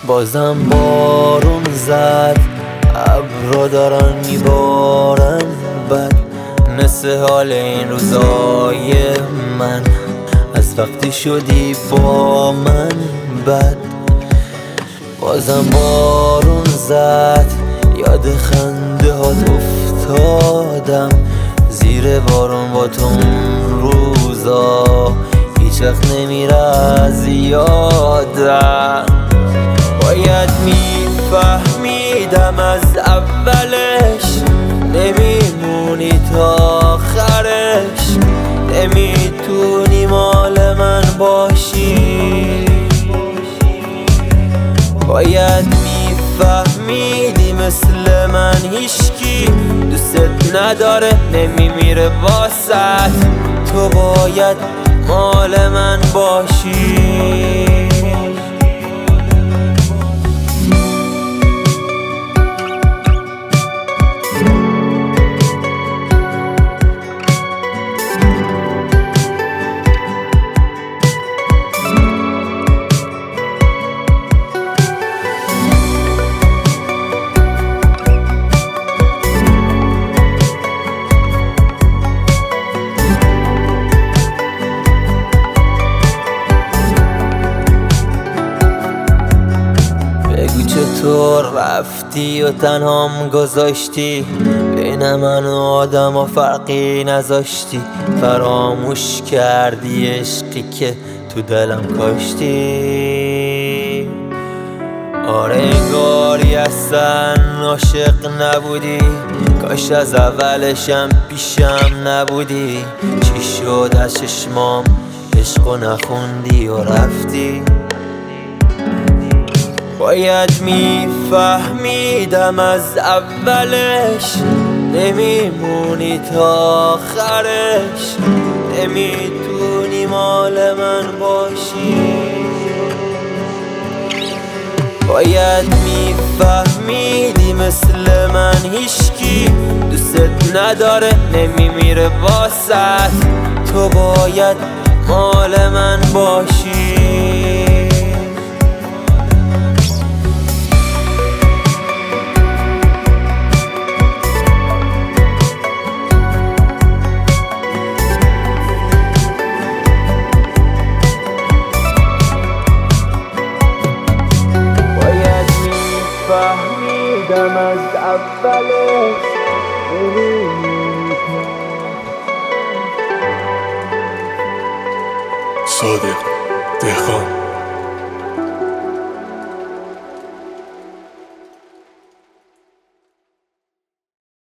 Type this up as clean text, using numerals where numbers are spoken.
بازم بارون زد، ابرا دارن میبارن بد، مثل حال این روزای من از وقتی شدی با من بد. بازم بارون زد، یاد خنده هات افتادم، زیر بارون با تو اون روزا هیچ وقت نمیره از یادم. باید میفهمیدم از اولش، نمیمونی تا آخرش، نمیتونی مال من باشی. باید میفهمیدی مثل من هیچکی دوست نداره، نمیمیره باست، تو باید مال من باشی. چطور رفتی و تنهام گذاشتی، بین من و آدم ها فرقی نذاشتی، فراموش کردی عشقی که تو دلم کاشتی. آره انگاری اصلا عاشق نبودی، کاش از اولشم پیشم نبودی. چی شد از چشمام عشقو نخوندی و رفتی؟ باید میفهمیدم از اولش، نمیمونی تا آخرش، نمیتونی مال من باشی. باید میفهمیدی مثل من هیچکی دوست نداره، نمیمیره باست، تو باید مال من باشی. فهمیدم از اولش، صادق دهقان.